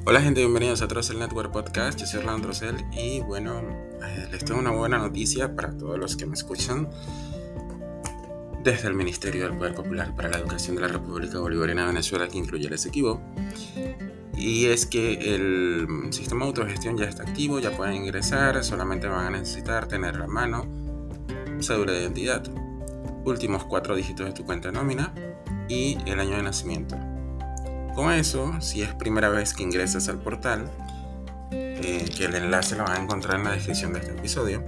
Hola gente, bienvenidos a Trocel Network Podcast. Yo soy Orlando Trocel y bueno, les tengo una buena noticia para todos los que me escuchan desde el Ministerio del Poder Popular para la Educación de la República Bolivariana de Venezuela, que incluye el Esequibo. Y es que el sistema de autogestión ya está activo, ya pueden ingresar, solamente van a necesitar tener a la mano cédula de identidad, últimos 4 dígitos de tu cuenta de nómina y el año de nacimiento. Con eso, si es primera vez que ingresas al portal, que el enlace lo van a encontrar en la descripción de este episodio,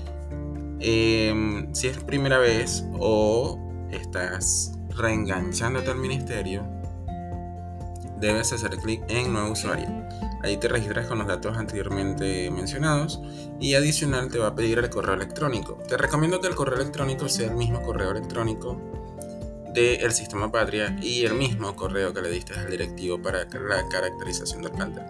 si es primera vez o estás reenganchándote al ministerio, debes hacer clic en nuevo usuario. Ahí te registras con los datos anteriormente mencionados y adicional te va a pedir el correo electrónico. Te recomiendo que el correo electrónico sea el mismo correo electrónico del sistema Patria y el mismo correo que le diste al directivo para la caracterización del plantel.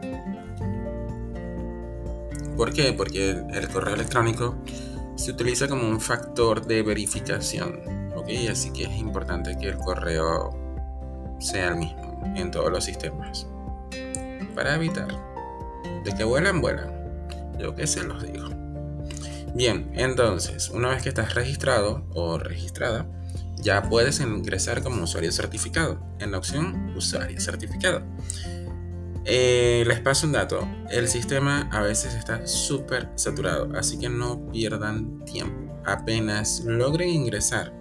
¿Por qué? Porque el correo electrónico se utiliza como un factor de verificación, ¿ok? Así que es importante que el correo sea el mismo en todos los sistemas para evitar de que vuelan. Yo que se los digo. Bien, entonces, una vez que estás registrado o registrada, ya puedes ingresar como usuario certificado en la opción usuario certificado. Les paso un dato: el sistema a veces está súper saturado, así que no pierdan tiempo. Apenas logren ingresar,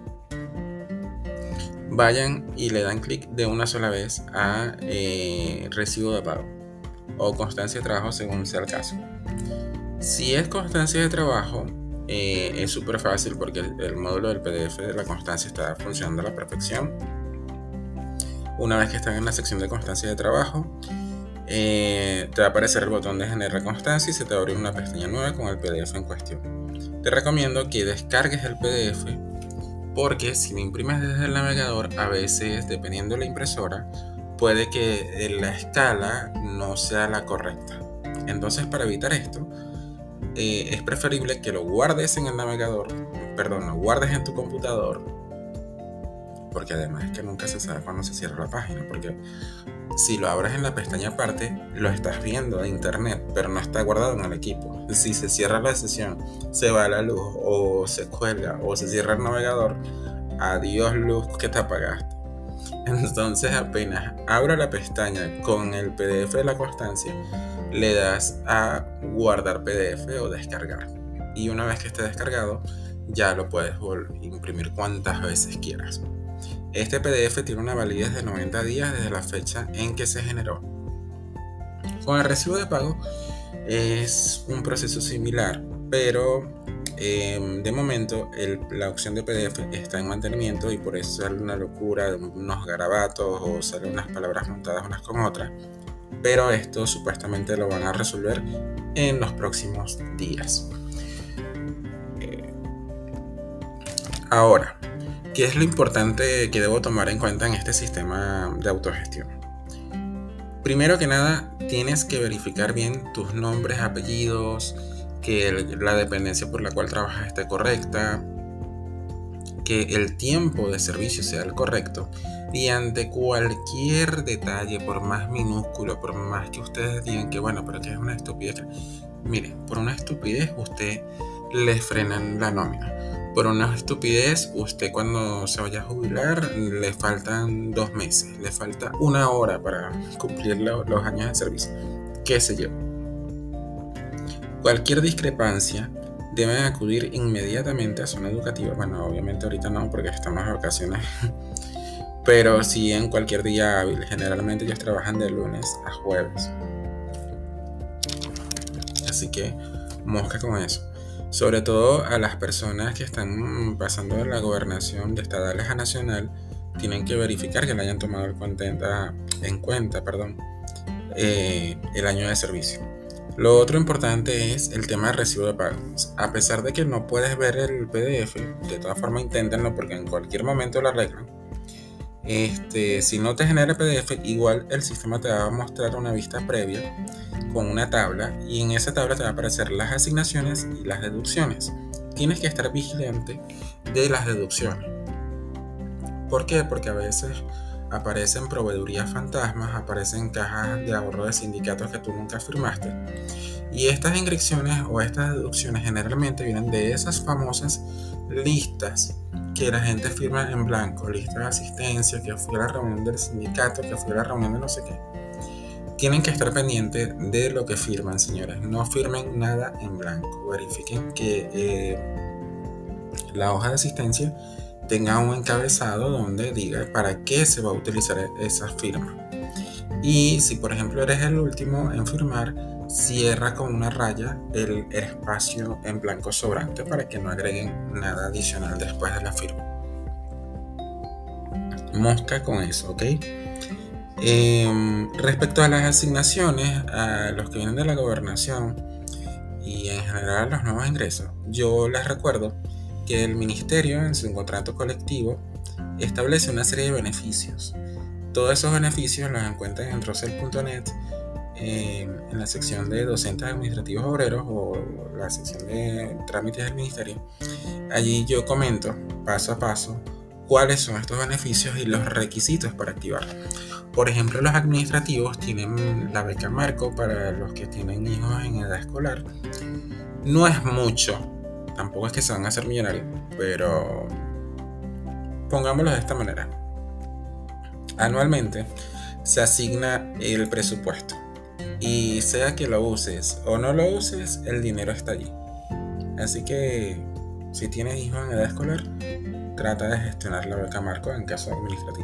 vayan y le dan clic de una sola vez a recibo de pago o constancia de trabajo según sea el caso. Si es constancia de trabajo, es súper fácil porque el módulo del PDF de la constancia está funcionando a la perfección. Una vez que están en la sección de constancia de trabajo, te va a aparecer el botón de generar constancia y se te va a abrir una pestaña nueva con el PDF en cuestión. Te recomiendo que descargues el PDF porque si lo imprimes desde el navegador, a veces, dependiendo de la impresora, puede que la escala no sea la correcta. Entonces, para evitar esto, es preferible que lo guardes en el navegador, lo guardes en tu computador, porque además es que nunca se sabe cuándo se cierra la página, porque si lo abres en la pestaña aparte, lo estás viendo de internet, pero no está guardado en el equipo. Si se cierra la sesión, se va la luz, o se cuelga, o se cierra el navegador, adiós luz que te apagaste. Entonces, apenas abra la pestaña con el PDF de la constancia, le das a guardar PDF o descargar. Y una vez que esté descargado, ya lo puedes imprimir cuantas veces quieras. Este PDF tiene una validez de 90 días desde la fecha en que se generó. Con el recibo de pago es un proceso similar, pero de momento la opción de PDF está en mantenimiento y por eso sale una locura de unos garabatos o salen unas palabras montadas unas con otras. Pero esto supuestamente lo van a resolver en los próximos días. Ahora, ¿qué es lo importante que debo tomar en cuenta en este sistema de autogestión? Primero que nada, tienes que verificar bien tus nombres, apellidos, que la dependencia por la cual trabajas esté correcta, que el tiempo de servicio sea el correcto, y ante cualquier detalle, por más minúsculo, por más que ustedes digan que bueno, pero que es una estupidez, mire, por una estupidez usted le frenan la nómina. Por una estupidez, usted cuando se vaya a jubilar le faltan 2 meses, le falta 1 hora para cumplir los años de servicio, qué sé yo. Cualquier discrepancia deben acudir inmediatamente a zona educativa. Bueno, obviamente ahorita no porque estamos de vacaciones, pero sí en cualquier día hábil. Generalmente ellos trabajan de lunes a jueves, así que mosca con eso. Sobre todo a las personas que están pasando de la gobernación de estatales a nacional, tienen que verificar que le hayan tomado en cuenta el año de servicio. Lo otro importante es el tema del recibo de pago. A pesar de que no puedes ver el PDF, de todas formas inténtenlo porque en cualquier momento lo arreglan. Si no te genera PDF, igual el sistema te va a mostrar una vista previa con una tabla y en esa tabla te va a aparecer las asignaciones y las deducciones. Tienes que estar vigilante de las deducciones. ¿Por qué? Porque a veces aparecen proveedurías fantasmas, aparecen cajas de ahorro de sindicatos que tú nunca firmaste. Y estas inscripciones o estas deducciones generalmente vienen de esas famosas listas que la gente firma en blanco, lista de asistencia, que fui a la reunión del sindicato, que fui a la reunión de no sé qué. Tienen que estar pendientes de lo que firman, señores. No firmen nada en blanco. Verifiquen que la hoja de asistencia tenga un encabezado donde diga para qué se va a utilizar esa firma. Y si por ejemplo eres el último en firmar, cierra con una raya el espacio en blanco sobrante para que no agreguen nada adicional después de la firma. Mosca con eso, ¿ok? Respecto a las asignaciones, a los que vienen de la gobernación y en general a los nuevos ingresos, yo les recuerdo que el ministerio en su contrato colectivo establece una serie de beneficios. Todos esos beneficios los encuentran en rosel.net en la sección de docentes administrativos obreros o la sección de trámites del ministerio. Allí yo comento paso a paso cuáles son estos beneficios y los requisitos para activar. Por ejemplo, los administrativos tienen la beca Marco para los que tienen hijos en edad escolar. No es mucho, tampoco es que se van a hacer millonarios, pero pongámoslo de esta manera. Anualmente se asigna el presupuesto y sea que lo uses o no lo uses, el dinero está allí. Así que si tienes hijos en edad escolar, trata de gestionar la beca Marco en caso administrativo.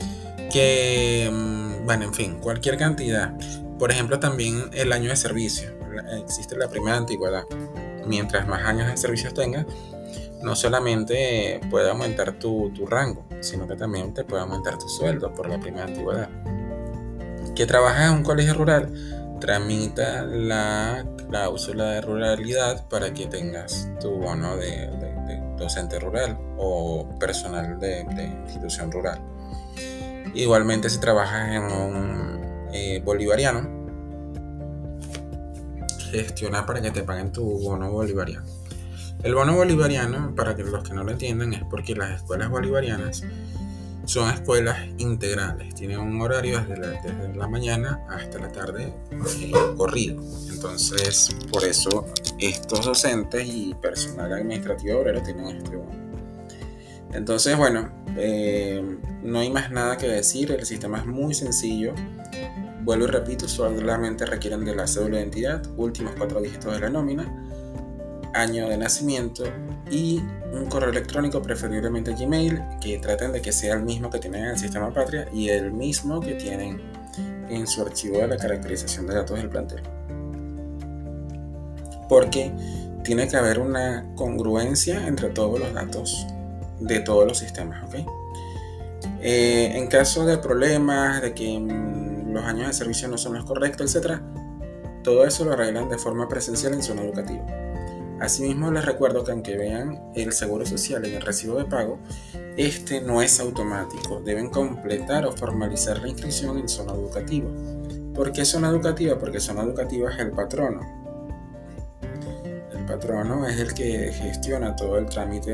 Bueno, en fin, cualquier cantidad. Por ejemplo, también el año de servicio. Existe la prima de antigüedad. Mientras más años de servicio tengas, no solamente puede aumentar tu rango, sino que también te puede aumentar tu sueldo por la prima de antigüedad. Que trabajas en un colegio rural, tramita la cláusula de ruralidad para que tengas tu bono de docente rural o personal de institución rural. Igualmente, si trabajas en un bolivariano, gestiona para que te paguen tu bono bolivariano. El bono bolivariano, para que los que no lo entiendan, es porque las escuelas bolivarianas son escuelas integrales, tienen un horario desde la mañana hasta la tarde corrido. Entonces, por eso estos docentes y personal administrativo obrero tienen este bono. Entonces, bueno, no hay más nada que decir. El sistema es muy sencillo. Vuelvo y repito, solamente requieren de la cédula de identidad, últimos 4 dígitos de la nómina, año de nacimiento y un correo electrónico, preferiblemente Gmail, que traten de que sea el mismo que tienen en el sistema Patria y el mismo que tienen en su archivo de la caracterización de datos del plantel. Porque tiene que haber una congruencia entre todos los datos de todos los sistemas, ¿ok? En caso de problemas, de que los años de servicio no son los correctos, etc., todo eso lo arreglan de forma presencial en zona educativa. Asimismo, les recuerdo que aunque vean el seguro social en el recibo de pago, este no es automático. Deben completar o formalizar la inscripción en zona educativa. ¿Por qué zona educativa? Porque zona educativa es el patrono. El patrono es el que gestiona todo el trámite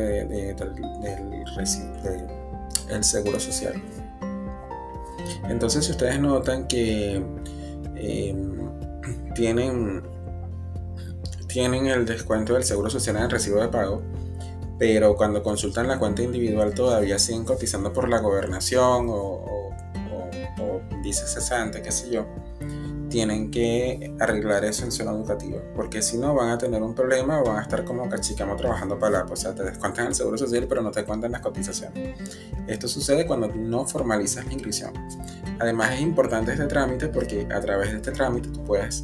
del seguro social. Entonces, si ustedes notan que tienen el descuento del seguro social en el recibo de pago, pero cuando consultan la cuenta individual todavía siguen cotizando por la gobernación o dice cesante, qué sé yo, tienen que arreglar eso en zona educativa, porque si no van a tener un problema o van a estar como cachicamo trabajando para o sea, te descuentan el seguro social pero no te cuentan las cotizaciones. Esto sucede cuando no formalizas la inscripción. Además, es importante este trámite porque a través de este trámite tú puedes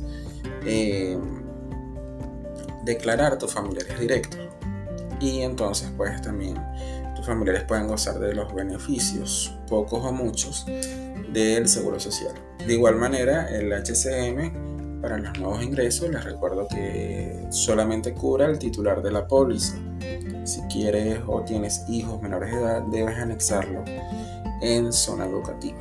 declarar a tus familiares directos y entonces pues también tus familiares pueden gozar de los beneficios, pocos o muchos, del seguro social. De igual manera, el HCM para los nuevos ingresos, les recuerdo que solamente cubre al titular de la póliza. Si quieres o tienes hijos menores de edad, debes anexarlo en zona educativa.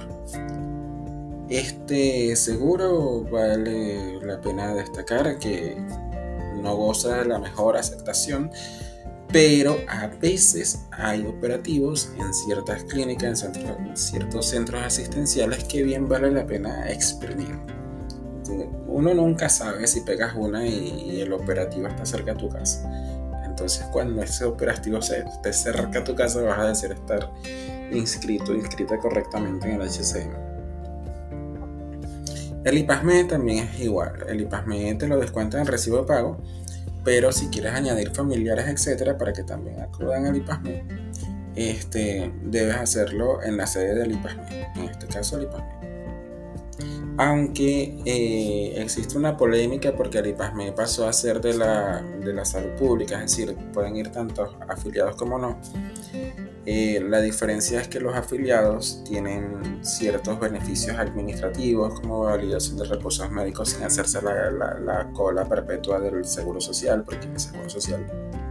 Este seguro vale la pena destacar que no goza de la mejor aceptación pero a veces hay operativos en ciertas clínicas, en ciertos centros asistenciales que bien vale la pena exprimir. Uno nunca sabe si pegas una y el operativo está cerca de tu casa. Entonces, cuando ese operativo esté cerca de tu casa, vas a decir estar inscrita correctamente en el HCM. El IPASME también es igual. El IPASME te lo descuentan en el recibo de pago, pero si quieres añadir familiares, etcétera, para que también acudan al IPASME, debes hacerlo en la sede del IPASME, en este caso el IPASME. Aunque existe una polémica porque el IPASME pasó a ser de la salud pública, es decir, pueden ir tanto afiliados como no. La diferencia es que los afiliados tienen ciertos beneficios administrativos como validación de reposos médicos sin hacerse la cola perpetua del Seguro Social, porque el Seguro Social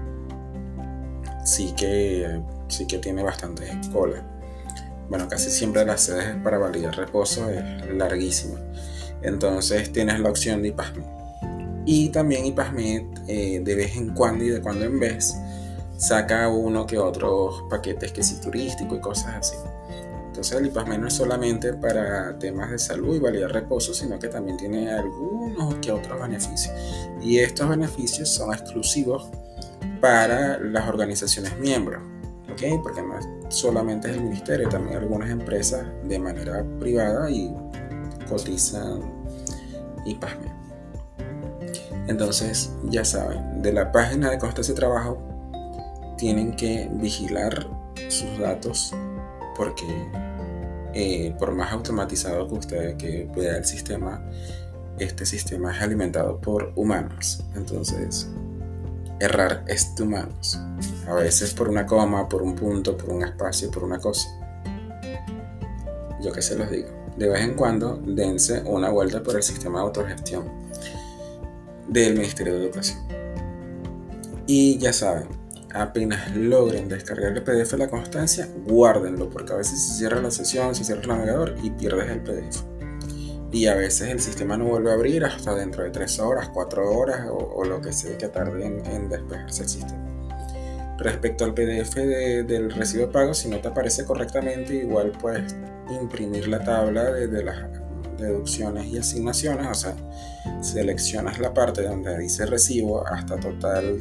sí que tiene bastante cola. Bueno, casi siempre las sedes para validar reposo es larguísima. Entonces tienes la opción de IPASME. Y también IPASME de vez en cuando y de cuando en vez saca uno que otros paquetes que sí turístico y cosas así. Entonces el IPASME no es solamente para temas de salud y validar reposo, sino que también tiene algunos que otros beneficios. Y estos beneficios son exclusivos para las organizaciones miembros, ¿ok? Porque no es solamente es el ministerio, también algunas empresas de manera privada y cotizan IPASME. Entonces, ya saben, de la página de constancia de trabajo tienen que vigilar sus datos porque por más automatizado que vea el sistema, este sistema es alimentado por humanos. Entonces, errar es de humanos. A veces por una coma, por un punto, por un espacio, por una cosa. Yo que se los digo. De vez en cuando, dense una vuelta por el sistema de autogestión del Ministerio de Educación. Y ya saben, apenas logren descargar el PDF de la constancia, guárdenlo, porque a veces se cierra la sesión, se cierra el navegador y pierdes el PDF. Y a veces el sistema no vuelve a abrir hasta dentro de 3 horas, 4 horas o lo que sea que tarde en despejarse el sistema. Respecto al PDF del recibo de pago, si no te aparece correctamente, igual puedes imprimir la tabla de las deducciones y asignaciones, o sea, seleccionas la parte donde dice recibo hasta total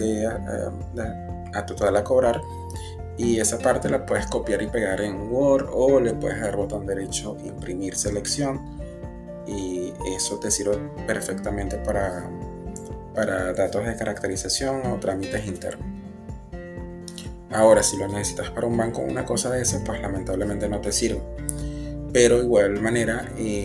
a cobrar, y esa parte la puedes copiar y pegar en Word o le puedes dar botón derecho, imprimir selección, y eso te sirve perfectamente para datos de caracterización o trámites internos. Ahora, si lo necesitas para un banco o una cosa de esas, pues lamentablemente no te sirve. Pero de igual manera,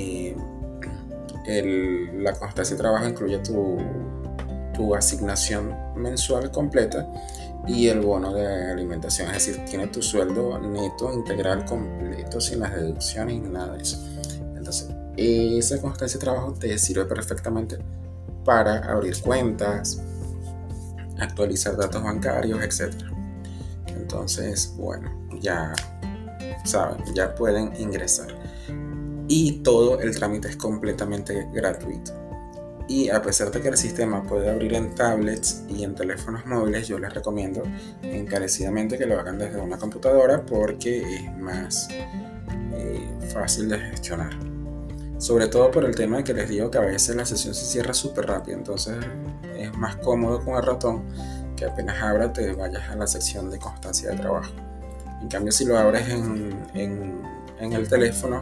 la constancia de trabajo incluye tu asignación mensual completa y el bono de alimentación. Es decir, tiene tu sueldo neto integral completo sin las deducciones ni nada de eso. Entonces, esa constancia de trabajo te sirve perfectamente para abrir cuentas, actualizar datos bancarios, etc. Entonces, bueno, ya saben, ya pueden ingresar. Y todo el trámite es completamente gratuito. Y a pesar de que el sistema puede abrir en tablets y en teléfonos móviles, yo les recomiendo encarecidamente que lo hagan desde una computadora porque es más fácil de gestionar. Sobre todo por el tema de que les digo que a veces la sesión se cierra súper rápido, entonces es más cómodo con el ratón que apenas abra te vayas a la sección de constancia de trabajo. En cambio, si lo abres en el teléfono,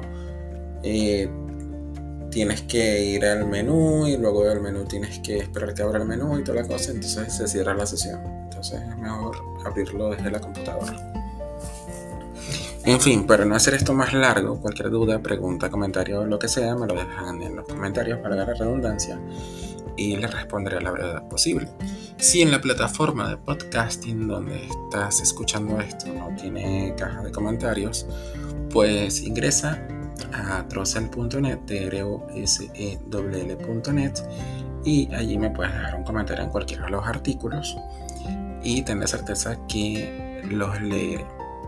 tienes que ir al menú y luego del menú tienes que esperar que abra el menú y toda la cosa, entonces se cierra la sesión. Entonces es mejor abrirlo desde la computadora. En fin, para no hacer esto más largo, cualquier duda, pregunta, comentario o lo que sea, me lo dejan en los comentarios para la redundancia y les responderé a la brevedad posible. Si en la plataforma de podcasting donde estás escuchando esto no tiene caja de comentarios, pues ingresa a trosel.net, trosell.net, y allí me puedes dejar un comentario en cualquiera de los artículos y tendré certeza que los leeré.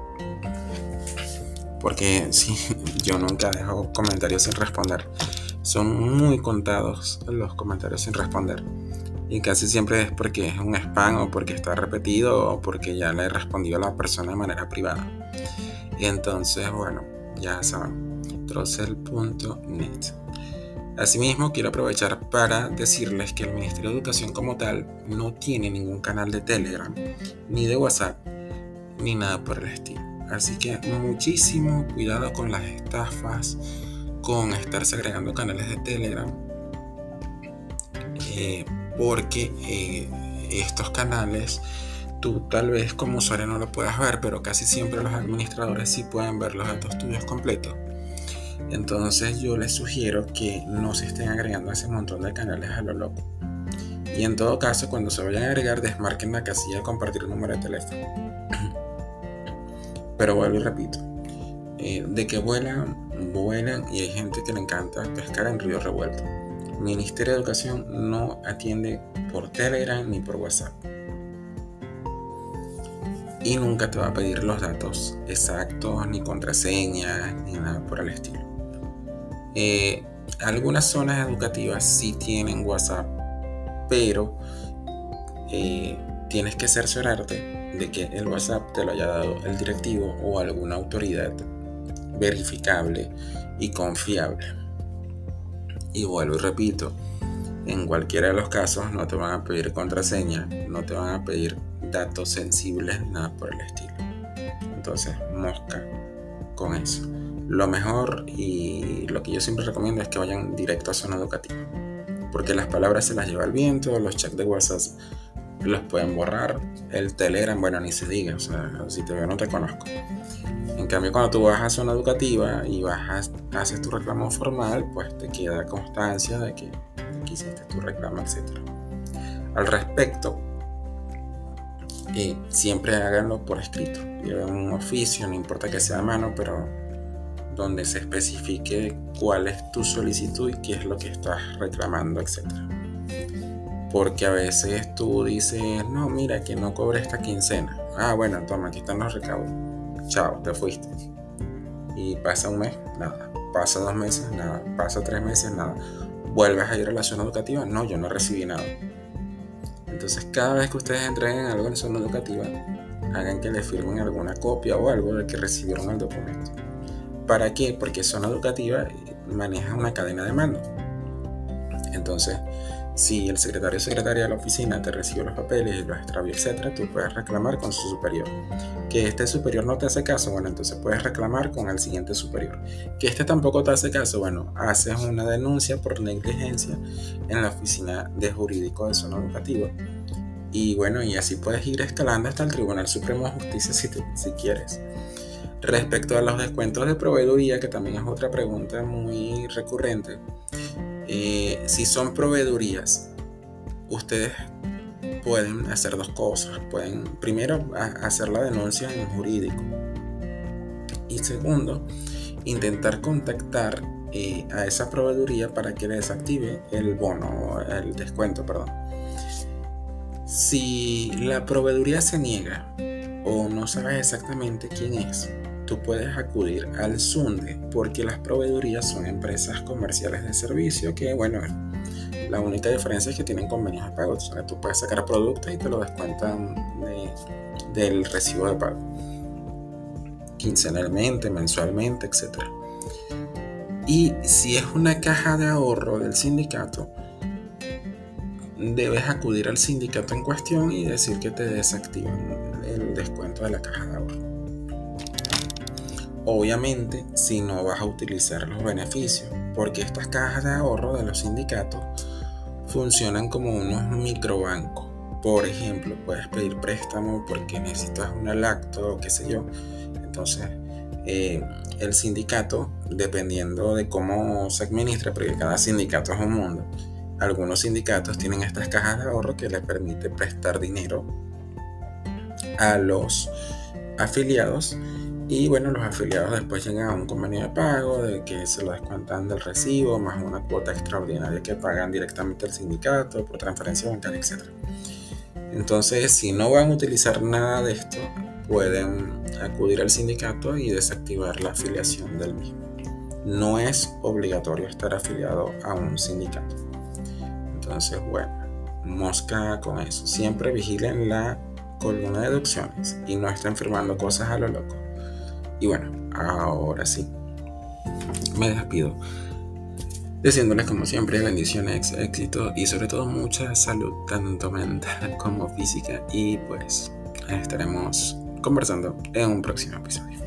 Porque sí, yo nunca dejo comentarios sin responder. Son muy contados los comentarios sin responder. Y casi siempre es porque es un spam o porque está repetido o porque ya le respondió a la persona de manera privada. Y entonces, bueno, ya saben, trussell.net. Asimismo, quiero aprovechar para decirles que el Ministerio de Educación como tal no tiene ningún canal de Telegram, ni de WhatsApp, ni nada por el estilo. Así que muchísimo cuidado con las estafas, con estarse agregando canales de Telegram, porque estos canales tú tal vez como usuario no lo puedas ver, pero casi siempre los administradores sí pueden ver los datos tuyos completos. Entonces yo les sugiero que no se estén agregando a ese montón de canales a lo loco. Y en todo caso, cuando se vayan a agregar, desmarquen la casilla de compartir el número de teléfono. Pero vuelvo y repito, de que vuelan y hay gente que le encanta pescar en río revuelto. El Ministerio de Educación no atiende por Telegram ni por WhatsApp. Y nunca te va a pedir los datos exactos, ni contraseñas, ni nada por el estilo. Algunas zonas educativas sí tienen WhatsApp, pero tienes que cerciorarte de que el WhatsApp te lo haya dado el directivo o alguna autoridad verificable y confiable. Y vuelvo y repito, en cualquiera de los casos no te van a pedir contraseña, no te van a pedir datos sensibles, nada por el estilo. Entonces, mosca con eso. Lo mejor y lo que yo siempre recomiendo es que vayan directo a zona educativa, porque las palabras se las lleva el viento, los chats de WhatsApp los pueden borrar, el Telegram, bueno, ni se diga, o sea, si te veo no te conozco. En cambio, cuando tú vas a zona educativa y haces tu reclamo formal, pues te queda constancia de que hiciste tu reclamo, etc. Al respecto, siempre háganlo por escrito. Lleven un oficio, no importa que sea a mano, pero donde se especifique cuál es tu solicitud y qué es lo que estás reclamando, etc. Porque a veces tú dices, no, mira, que no cobré esta quincena. Ah, bueno, toma, aquí están los recaudos. Chao, te fuiste. Y pasa un mes, nada. Pasa 2 meses, nada. Pasa 3 meses, nada. ¿Vuelves a ir a la zona educativa? No, yo no recibí nada. Entonces, cada vez que ustedes entreguen algo en la zona educativa, hagan que le firmen alguna copia o algo de que recibieron el documento. ¿Para qué? Porque zona educativa maneja una cadena de mando. Entonces, si el secretario o secretaria de la oficina te recibe los papeles y los extravió, etc., tú puedes reclamar con su superior. Que este superior no te hace caso, bueno, entonces puedes reclamar con el siguiente superior. Que este tampoco te hace caso, bueno, haces una denuncia por negligencia en la oficina de jurídico de zona educativa. Y bueno, y así puedes ir escalando hasta el Tribunal Supremo de Justicia si quieres. Respecto a los descuentos de proveeduría, que también es otra pregunta muy recurrente, si son proveedurías, ustedes pueden hacer 2 cosas. Pueden primero hacer la denuncia en jurídico y segundo, intentar contactar a esa proveeduría para que le desactive el bono, el descuento, perdón. Si la proveeduría se niega o no sabes exactamente quién es, tú puedes acudir al SUNDE, porque las proveedurías son empresas comerciales de servicio que, bueno, la única diferencia es que tienen convenios de pago. O sea, tú puedes sacar productos y te lo descuentan del recibo de pago, quincenalmente, mensualmente, etc. Y si es una caja de ahorro del sindicato, debes acudir al sindicato en cuestión y decir que te desactiven el descuento de la caja de ahorro. Obviamente, si no vas a utilizar los beneficios, porque estas cajas de ahorro de los sindicatos funcionan como unos microbancos. Por ejemplo, puedes pedir préstamo porque necesitas una lacto o qué sé yo. Entonces, el sindicato, dependiendo de cómo se administra, porque cada sindicato es un mundo, algunos sindicatos tienen estas cajas de ahorro que les permite prestar dinero a los afiliados. Y bueno, los afiliados después llegan a un convenio de pago de que se lo descuentan del recibo, más una cuota extraordinaria que pagan directamente al sindicato por transferencia bancaria, etc. Entonces, si no van a utilizar nada de esto, pueden acudir al sindicato y desactivar la afiliación del mismo. No es obligatorio estar afiliado a un sindicato. Entonces, bueno, mosca con eso. Siempre vigilen la columna de deducciones y no estén firmando cosas a lo loco. Y bueno, ahora sí, me despido deseándoles como siempre bendiciones, éxito y sobre todo mucha salud, tanto mental como física. Y pues estaremos conversando en un próximo episodio.